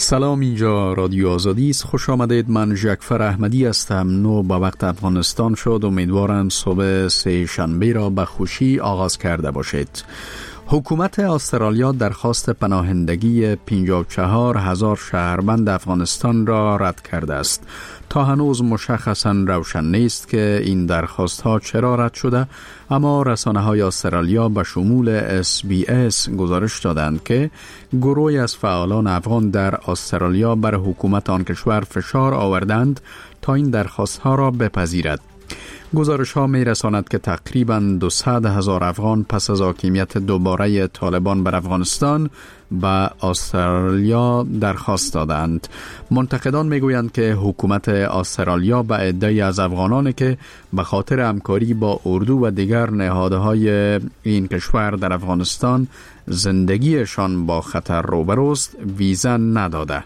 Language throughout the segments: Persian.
سلام، اینجا رادیو آزادی است. خوش آمدید. من جعفر احمدی هستم. 9 به وقت افغانستان شد. امیدوارم صبح سه شنبه را به خوشی آغاز کرده باشید. حکومت استرالیا درخواست پناهندگی 54,000 شهروند افغانستان را رد کرده است. تا هنوز مشخصاً روشن نیست که این درخواست ها چرا رد شده، اما رسانه های استرالیا به شمول SBS گزارش دادند که گروهی از فعالان افغان در استرالیا بر حکومت آن کشور فشار آوردند تا این درخواست ها را بپذیرد. گزارش ها می رساند که تقریباً 200,000 افغان پس از حاکمیت دوباره طالبان بر افغانستان به استرالیا درخواست دادند. منتقدان می گویند که حکومت استرالیا به عده‌ای از افغانانی که به خاطر همکاری با اردو و دیگر نهادهای این کشور در افغانستان زندگیشان با خطر روبروست ویزا نداده.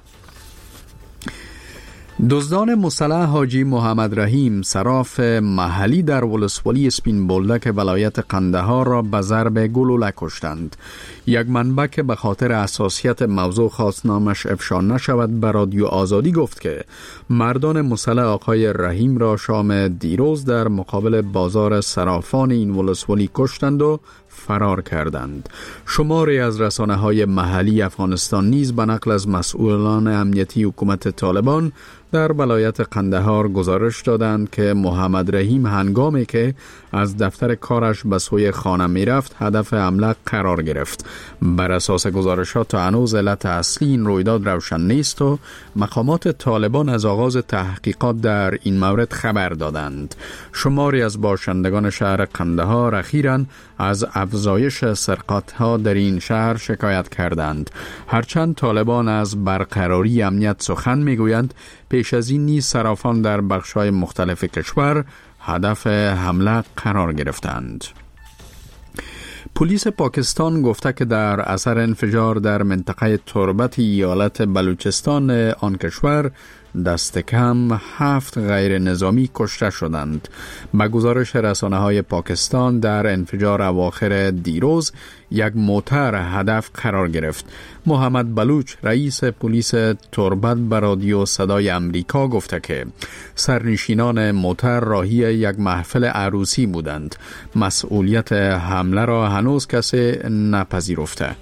دزدان مسلح حاجی محمد رحیم صراف محلی در ولسوالی سپین بولدک ولایت قندهار را به ضرب گلوله کشتند. یک منبع که به خاطر حساسیت موضوع خواست نامش افشا نشود به رادیو آزادی گفت که مردان مسلح آقای رحیم را شام دیروز در مقابل بازار صرافان این ولسوالی کشتند و فرار کردند. شماری از رسانه‌های محلی افغانستان نیز به نقل از مسئولان امنیتی حکومت طالبان در ولایت قندهار گزارش دادند که محمد رحیم هنگامی که از دفتر کارش به سوی خانه می رفت هدف حمله قرار گرفت. بر اساس گزارشات تا هنوز علت اصلی این رویداد روشن نیست و مقامات طالبان از آغاز تحقیقات در این مورد خبر دادند. شماری از باشندگان شهر قندهار اخیراً از افزایش سرقت‌ها در این شهر شکایت کردند. هرچند طالبان از برقراری امنیت سخن می‌گویند، پیش از این نیز صرافان در بخش‌های مختلف کشور هدف حمله قرار گرفتند. پلیس پاکستان گفته که در اثر انفجار در منطقه تربت ایالت بلوچستان آن کشور دست کم 7 غیر نظامی کشته شدند. به گزارش رسانه‌های پاکستان در انفجار اواخر دیروز یک موتر هدف قرار گرفت. محمد بلوچ رئیس پلیس تربت به رادیو صدای امریکا گفته که سرنشینان موتر راهی یک محفل عروسی بودند. مسئولیت حمله را هنوز کسی نپذیرفته.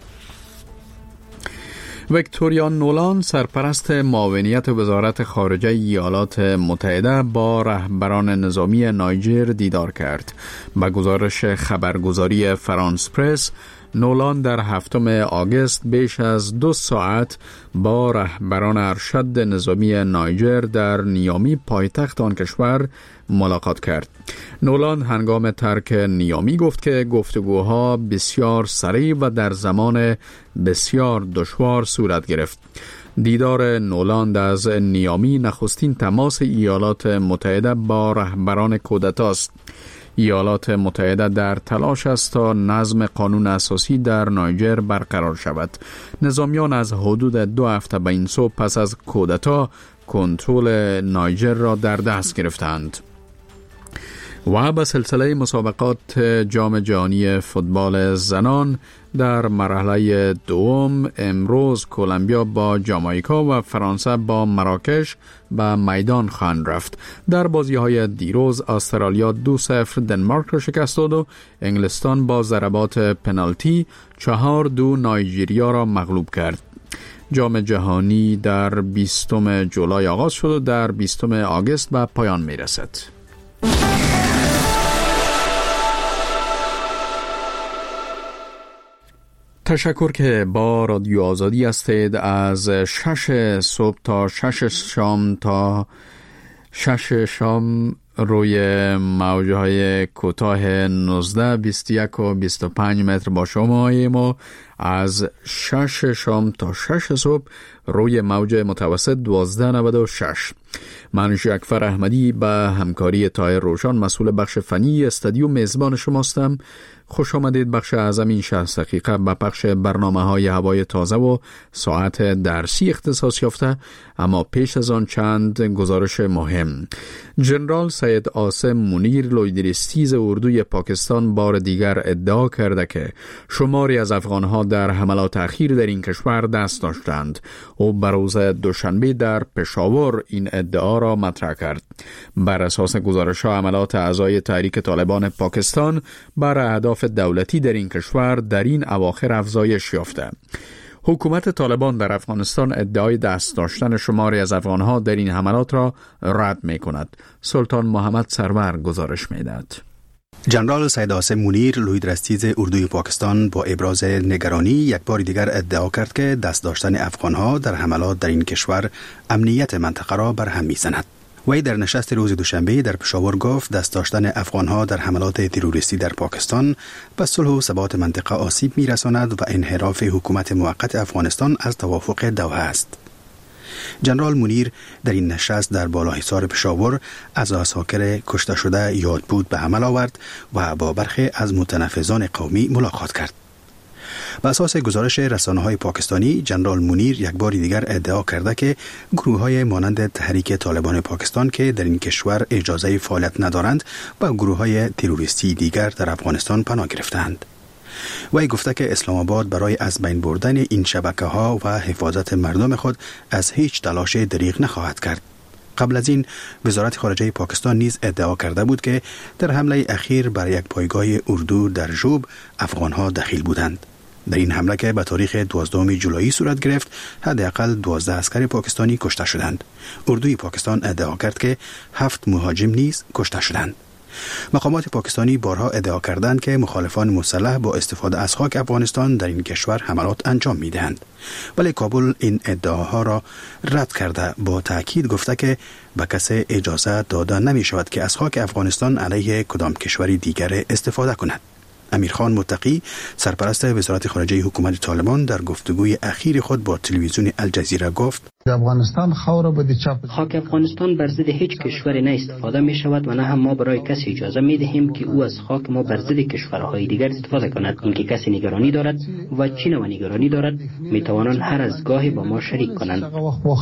ویکتوریا نولان سرپرست معاونیت وزارت خارجه ایالات متحده با رهبران نظامی نایجر دیدار کرد. به گزارش خبرگزاری فرانس پرس، نولان در 7 آگوست بیش از 2 ساعت با رهبران ارشد نظامی نایجر در نیامی پایتخت آن کشور ملاقات کرد. نولان هنگام ترک نیامی گفت که گفتگوها بسیار سریع و در زمان بسیار دشوار صورت گرفت. دیدار نولان از نیامی نخستین تماس ایالات متحده با رهبران کودتاست. ایالات متحده در تلاش است تا نظم قانون اساسی در نایجر برقرار شود. نظامیان از حدود 2 هفته به این سو پس از کودتا کنترل نایجر را در دست گرفتند. و به سلسله مسابقات جام جهانی فوتبال زنان در مرحله دوم امروز کلمبیا با جامائیکا و فرانسه با مراکش به میدان خواهند رفت. در بازی‌های دیروز استرالیا 2-0 دنمارک را شکست داد و انگلستان با ضربات پنالتی 4-2 نایجریا را مغلوب کرد. جام جهانی در 20 جولای آغاز شد و در 20 آگوست به پایان می‌رسد. تشکر که با رادیو آزادی هستید. از 6 صبح تا 6 شام تا 6 شام روی موجهای کوتاه 19 21 و 25 متر با شما ایم و از 6 شام تا 6 صبح روی موج متوسط 1296. من جعفر احمدی به همکاری طاهر روشان مسئول بخش فنی استودیو میزبان شماستم. خوش آمدید. بخش اعظم این 60 دقیقه به پخش برنامه‌های هوای تازه و ساعت درسی اختصاص یافته، اما پیش از آن چند گزارش مهم. جنرال سید عاصم منیر لویدریستیز اردوی پاکستان بار دیگر ادعا کرده که شماری از افغانها در حملات اخیر در این کشور دست داشتند. او بر روز دوشنبه در پشاور این ادعا را مطرح کرد. بر اساس گزارش‌ها عملات اعضای تحریک طالبان پاکستان بر اهداف دولتی در این کشور در این اواخر افزایش یافته. حکومت طالبان در افغانستان ادعای دست داشتن شماری از افغانها در این حملات را رد می کند. سلطان محمد سرور گزارش می دهد. جنرال سید عاصم منیر لویدرستیز اردوی پاکستان با ابراز نگرانی یک بار دیگر ادعا کرد که دست داشتن افغانها در حملات در این کشور امنیت منطقه را بر هم می‌زند. وی در نشست روز دوشنبه در پشاور گفت دست داشتن افغانها در حملات تروریستی در پاکستان به صلح و ثبات منطقه آسیب می‌رساند و انحراف حکومت موقت افغانستان از توافق دوحه است. جنرال منیر در این نشست در بالاحصار پشاور از عساکر کشته شده یاد بود به عمل آورد و با برخی از متنفذان قومی ملاقات کرد. به اساس گزارش رسانه‌های پاکستانی، جنرال منیر یک بار دیگر ادعا کرده که گروه‌های مانند تحریک طالبان پاکستان که در این کشور اجازه فعالیت ندارند و گروه‌های تروریستی دیگر در افغانستان پناه گرفتند. وی گفته که اسلام آباد برای از بین بردن این شبکه‌ها و حفاظت مردم خود از هیچ تلاش دریغ نخواهد کرد. قبل از این وزارت خارجه پاکستان نیز ادعا کرده بود که در حمله اخیر بر یک پایگاه اردو در ژوب افغان‌ها دخیل بودند. در این حمله که به تاریخ 12 جولای صورت گرفت، حداقل 12 عسکر پاکستانی کشته شدند. اردوی پاکستان ادعا کرد که 7 مهاجم نیز کشته شدند. مقامات پاکستانی بارها ادعا کردند که مخالفان مسلح با استفاده از خاک افغانستان در این کشور حملات انجام می‌دهند، ولی کابل این ادعاها را رد کرده با تاکید گفته که به کسی اجازه داده نمی شود که از خاک افغانستان علیه کدام کشوری دیگر استفاده کند. امیرخان متقی، سرپرست وزارت خارجه حکومت طالبان، در گفتگوی اخیر خود با تلویزیون الجزیره گفت: خاک افغانستان بر ضد هیچ کشوری نه استفاده می شود و نه هم ما برای کسی اجازه می دهیم که او از خاک ما بر ضد کشورهای دیگر استفاده کند. اینکه کسی نگرانی دارد و چین و نگرانی دارد می توانند هر از گاهی با ما شریک کنند.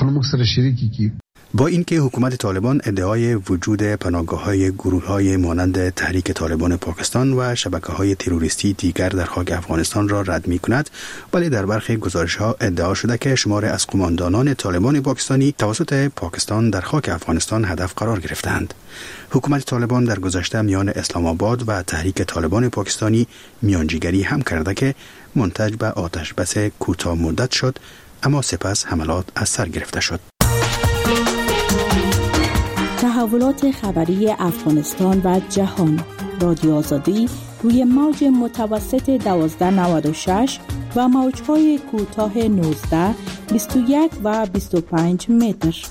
با اینکه حکومت طالبان ادعای وجود پناهگاه‌های گروه‌های مانند تحریک طالبان پاکستان و شبکه‌های تروریستی دیگر در خاک افغانستان را رد می‌کند، ولی در برخی گزارش‌ها ادعا شده که شماری از قماندانان طالبان پاکستانی توسط پاکستان در خاک افغانستان هدف قرار گرفتند. حکومت طالبان در گذشته میان اسلام آباد و تحریک طالبان پاکستانی میانجیگری هم کرده که منتج به آتش بس کوتاه مدت شد، اما سپس حملات از سر گرفته شد. تحولات خبری افغانستان و جهان. رادیو آزادی روی موج متوسط 1296 و موج‌های کوتاه 19، 21 و 25 متر.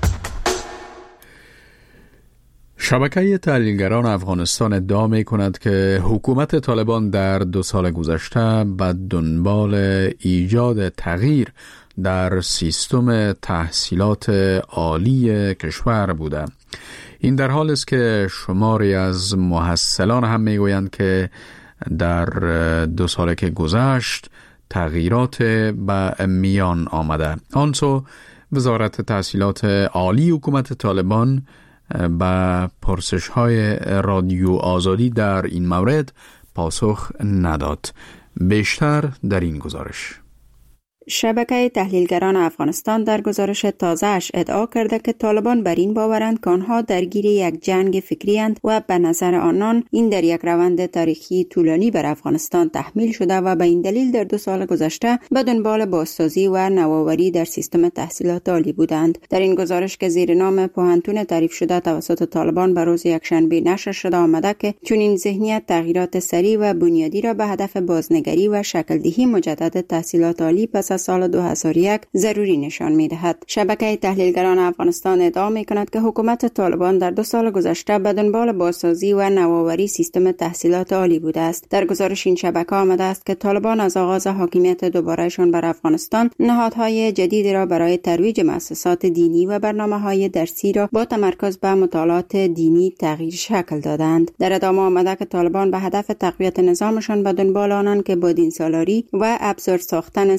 شبکه تحلیلگران افغانستان ادعا می کند که حکومت طالبان در 2 سال گذشته به دنبال ایجاد تغییر در سیستم تحصیلات عالی کشور بوده. این در حال است که شماری از محصلان هم میگویند که در 2 سال که گذشت تغییرات به میان آمده. آنسو وزارت تحصیلات عالی حکومت طالبان به پرسش‌های رادیو آزادی در این مورد پاسخ نداد. بیشتر در این گزارش. شبکه تحلیلگران افغانستان در گزارش تازه‌اش ادعا کرده که طالبان بر این باورند که آنها درگیر یک جنگ فکری اند و به نظر آنان این در یک روند تاریخی طولانی بر افغانستان تحمیل شده و به این دلیل در 2 سال گذشته به دنبال بازسازی و نوآوری در سیستم تحصیلات عالی بودند. در این گزارش که زیر نام پوهنتون تعریف شده توسط طالبان به روز یکشنبه نشر شده آمده که چنین ذهنیت تغییرات سریع و بنیادی را به هدف بازنگری و شکل‌دهی مجدد تحصیلات عالی پس از سال 2001 ضروری نشان می‌دهد. شبکه تحلیلگران افغانستان ادعا می‌کند که حکومت طالبان در 2 سال گذشته به دنبال بازسازی و نوآوری سیستم تحصیلات عالی بوده است. در گزارش این شبکه آمده است که طالبان از آغاز حاکمیت دوبارهشان بر افغانستان نهادهای جدیدی را برای ترویج مؤسسات دینی و برنامه‌های درسی را با تمرکز بر مطالعات دینی تغییر شکل دادند. در ادامه آمده که طالبان به هدف تقویت نظامشان به دنبال آنند که با دینسالاری و ابزار ساختن ساختار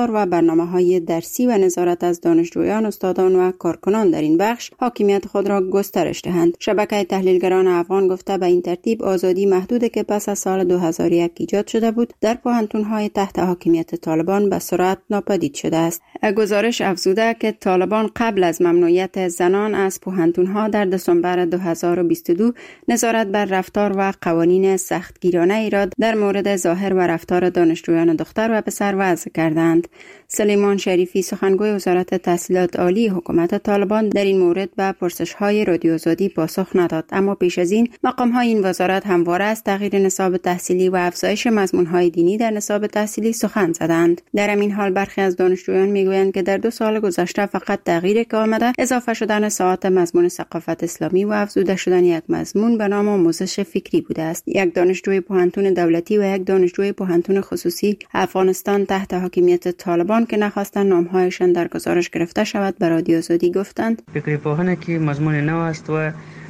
رفتار و برنامه‌های درسی و نظارت از دانشجویان، استادان و کارکنان در این بخش حاکمیت خود را گسترش دهند. شبکه تحلیلگران افغان گفته به این ترتیب آزادی محدودی که پس از سال 2001 ایجاد شده بود در پوهنتون‌های تحت حاکمیت طالبان به سرعت ناپدید شده است. گزارش افزوده که طالبان قبل از ممنوعیت زنان از پوهنتون‌ها در دسامبر 2022 نظارت بر رفتار و قوانین سختگیرانه ای را در مورد ظاهر و رفتار دانشجویان دختر و پسر وضع کردند. سلیمان شریفی سخنگوی وزارت تحصیلات عالی حکومت طالبان در این مورد به پرسش‌های رادیو آزادی پاسخ نداد، اما پیش از این مقام‌های این وزارت همواره از تغییر نصاب تحصیلی و افزایش مضمون‌های دینی در نصاب تحصیلی سخن زدند. در همین حال برخی از دانشجویان میگویند که در 2 سال گذشته فقط تغییری که آمده اضافه شدن ساعات مضمون ثقافت اسلامی و افزوده شدن یک مضمون به نام آموزش فکری بوده است. یک دانشجوی پوهنتون دولتی و یک دانشجوی پوهنتون خصوصی افغانستان تحت حاکمیت طالبان که نخواستند نامهایشان در گزارش گرفته شود به رادیو آزادی گفتند فکری پوهنه که مضمون نو است و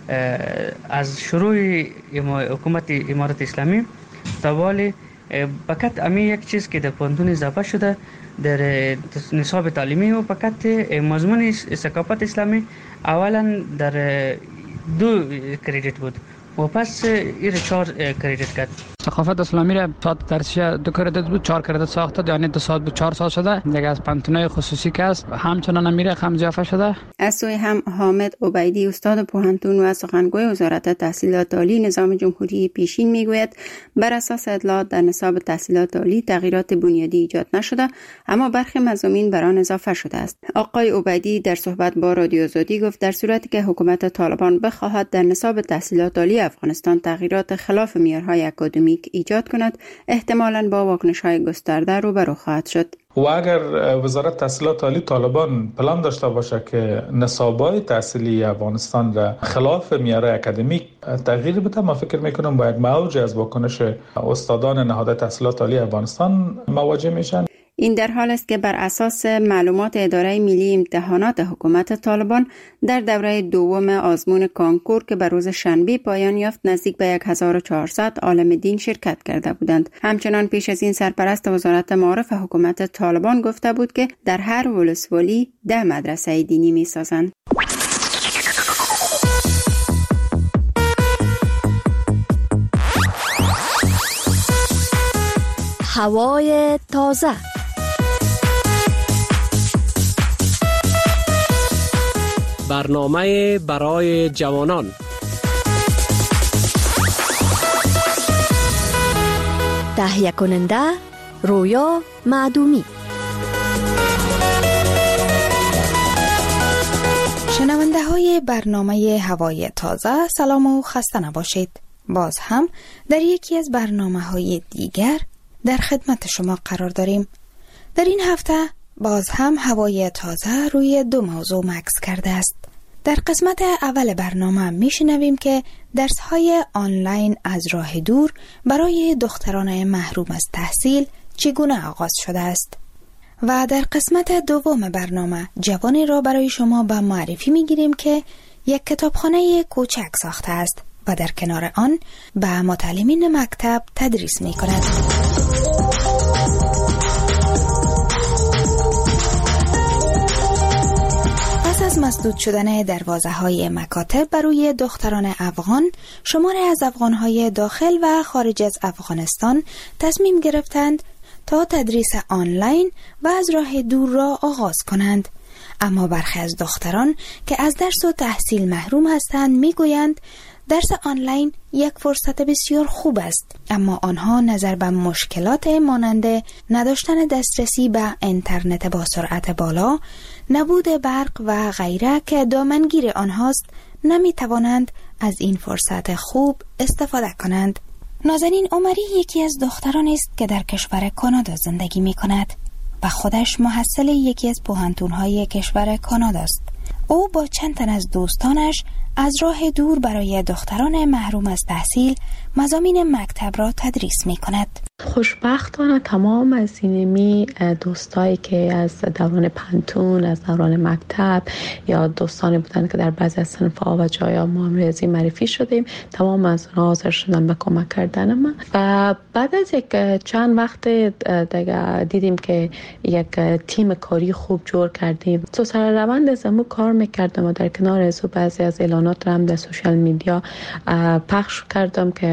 از شروع حکومت امارت اسلامی تا والی فقط امی یک چیز که در پوهنتون اضافه شده در نصاب تعلیمی و فقط مضمون ثقافت اسلامی اولا در 2 کردیت بود و پس این 4 کردیت کرد. ثقافت اسلامی را ساعت درسیش 2 کردیت بود، 4 کردیت ساخته، یعنی 2 ساعت بود 4 ساعت شده. دیگه از پانتونای خصوصی که است همچنان میره هم اضافه شده. از سوی هم حامد عبیدی استاد پوهنتون و سخنگوی وزارت تحصیلات عالی نظام جمهوری پیشین میگوید بر اساس اطلاعات در نصاب تحصیلات عالی تغییرات بنیادی ایجاد نشده، اما برخی مضامین بر آن اضافه شده است. آقای عبیدی در صحبت با رادیو آزادی گفت در صورتی که حکومت طالبان بخواهد در نصاب تحصیلات عالی افغانستان تغییرات خلاف معیارهای اکادمیک ایجاد کند، احتمالاً با واکنش‌های گسترده روبرو خواهد شد. و اگر وزارت تحصیلات عالی طالبان پلان داشته باشه که نصاب‌های تحصیلی افغانستان را خلاف معیارهای اکادمیک تغییر بده، ما فکر میکنم با یک موج از واکنش استادان نهاد تحصیلات عالی افغانستان مواجه میشن. این در حال است که بر اساس معلومات اداره ملی امتحانات حکومت طالبان در دوره دوم آزمون کانکور که بر روز شنبه پایان یافت نزدیک به 1400 عالم دین شرکت کرده بودند. همچنان پیش از این سرپرست وزارت معارف حکومت طالبان گفته بود که در هر ولسوالی 10 مدرسه دینی می سازند. هوای تازه. برنامه برای جوانان. تهیه کننده رویا معدومی. شنونده های برنامه هوای تازه، سلام و خسته نباشید. باز هم در یکی از برنامه های دیگر در خدمت شما قرار داریم. در این هفته باز هم هوای تازه روی 2 موضوع مکث کرده است. در قسمت اول برنامه میشنویم که درس‌های آنلاین از راه دور برای دختران محروم از تحصیل چگونه آغاز شده است. و در قسمت دوم برنامه جوانی را برای شما به معرفی میگیریم که یک کتابخانه کوچک ساخته است و در کنار آن به متعلمین مکتب تدریس می‌کند. پس از مسدود شدن دروازه‌های مکاتب برای دختران افغان، شماری از افغان‌های داخل و خارج از افغانستان تصمیم گرفتند تا تدریس آنلاین و از راه دور را آغاز کنند. اما برخی از دختران که از درس و تحصیل محروم هستند میگویند درس آنلاین یک فرصت بسیار خوب است، اما آنها نظر به مشکلات مانند نداشتن دسترسی به اینترنت با سرعت بالا، نبود برق و غیره که دامنگیر آنهاست، نمی توانند از این فرصت خوب استفاده کنند. نازنین عمری یکی از دختران است که در کشور کانادا زندگی می کند و خودش محصل یکی از پوهنتون‌های کشور کانادا است. او با چند تن از دوستانش از راه دور برای دختران محروم از تحصیل مضامین مکتب را تدریس می کند. خوشبختانه تمام از اینمی دوستایی که از دوران پنتون، از دوران مکتب یا دوستانی بودن که در بعضی از صنف‌ها و جایا ما ریاضی معرفی شدیم، تمام از اونها حاضر شدن به کمک کردن من. و بعد از یک چند وقت دیگه دیدیم که یک تیم کاری خوب جور کردیم. تو سر روند از امو کار میکردم و در کنار از بعضی از اعلانات هم در سوشال میدیا پخش کردم که